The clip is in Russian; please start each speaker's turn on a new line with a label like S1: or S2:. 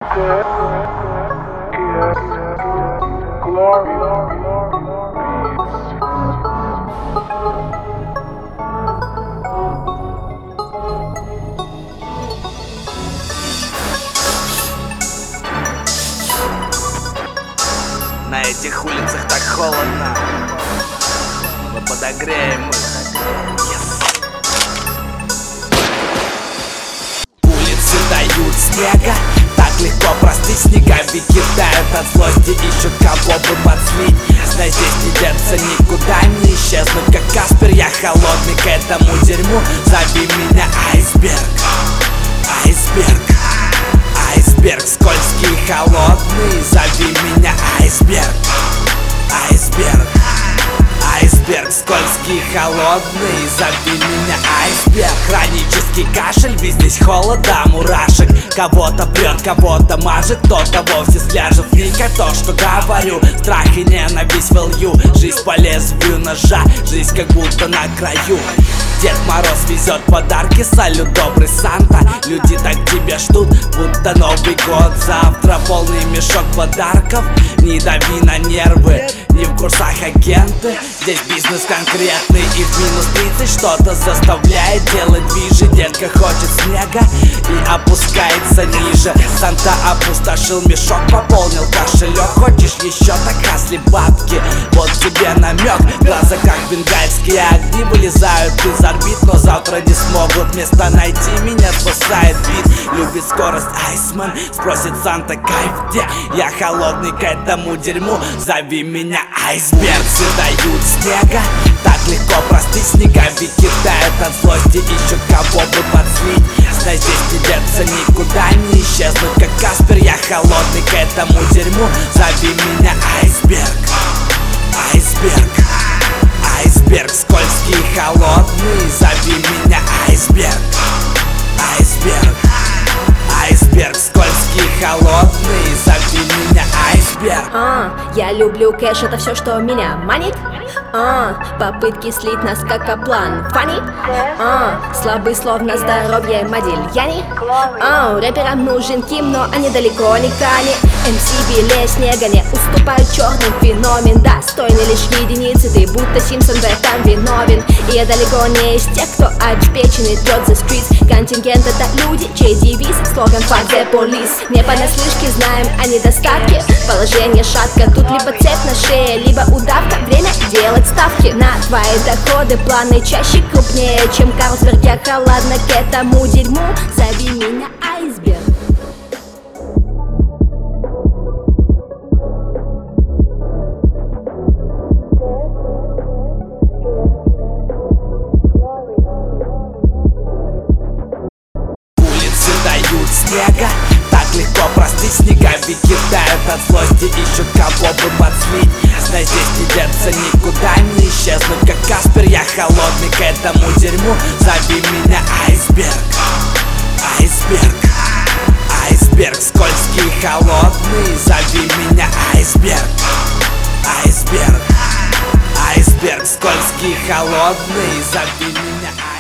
S1: На этих улицах так холодно, мы подогреем их. Улицы дают снега, так легко просты снеговики тают от злости, ищут кого бы подслить. Знай, здесь не деться никуда, не исчезнуть как Каспер. Я холодный к этому дерьму, зови меня айсберг. Айсберг, айсберг, скользкий и холодный, зови меня айсберг. Айсберг, айсберг, скользкий и холодный, зови меня айсберг. Хронический кашель, ведь здесь холода, мурашек. Кого-то прет, кого-то мажет, кто-то вовсе сляжет. Вникай то, что говорю, страх и ненависть волью. Жизнь по лезвию ножа, жизнь как будто на краю. Дед Мороз везет подарки, салют, добрый Санта. Люди так тебя ждут, будто Новый год. Завтра полный мешок подарков. Не дави на нервы, не в курсах агенты. Здесь бизнес конкретный и в минус 30 что-то заставляет делать движи. Детка хочет снега и опускается ниже. Санта опустошил мешок, пополнил кошелек. Хочешь еще, так хасли бабки, вот тебе намек. Глаза как бенгальские огни вылезают из орбит, но завтра не смогут места найти. Меня спасает бит, любит скорость айсмен. Спросит Санта, кайф где? Я холодный к этому дерьму, зови меня айсберг. Дают снега, так легко просты снеговики тают от злости, ищут кого бы подслить. Знай, здесь не деться никуда, не исчезнуть как Каспер. Я холодный к этому дерьму, зови меня айсберг. Айсберг, айсберг, скользкий и холодный, зови меня айсберг. Айсберг, айсберг, скользкий и холодный, зови меня айсберг.
S2: Я люблю кэш, это все, что меня манит. Попытки слить нас как каплан. Фанни. Слабый словно здоровье Модельяне. Рэперам нужен Ким, но они далеко не Кани. МС белее снега не уступают черным, феномен достойный лишь единицы. Ты будто Симпсон в этом виновен. И я далеко не из тех, кто обеспеченный пьет the streets. Контингент это люди, чей девиз слоган fuck the police. Не понаслышке знаем о недостатке. Положение шатко, тут либо цепь на шее, либо удавка. Время делать ставки на твои доходы. Планы чаще крупнее, чем Карлсберг. Я холодна к этому дерьму, зови меня айсберг.
S1: Улицы дают снега, так легко просты снеговики тают от злости, ищут кого бы подслить. Знай, здесь не деться никуда, не исчезнуть как Каспер. Я холодный к этому дерьму, зови меня айсберг. Айсберг, айсберг, скользкий и холодный, зови меня айсберг. Айсберг, айсберг, скользкий и холодный, зови меня айсберг.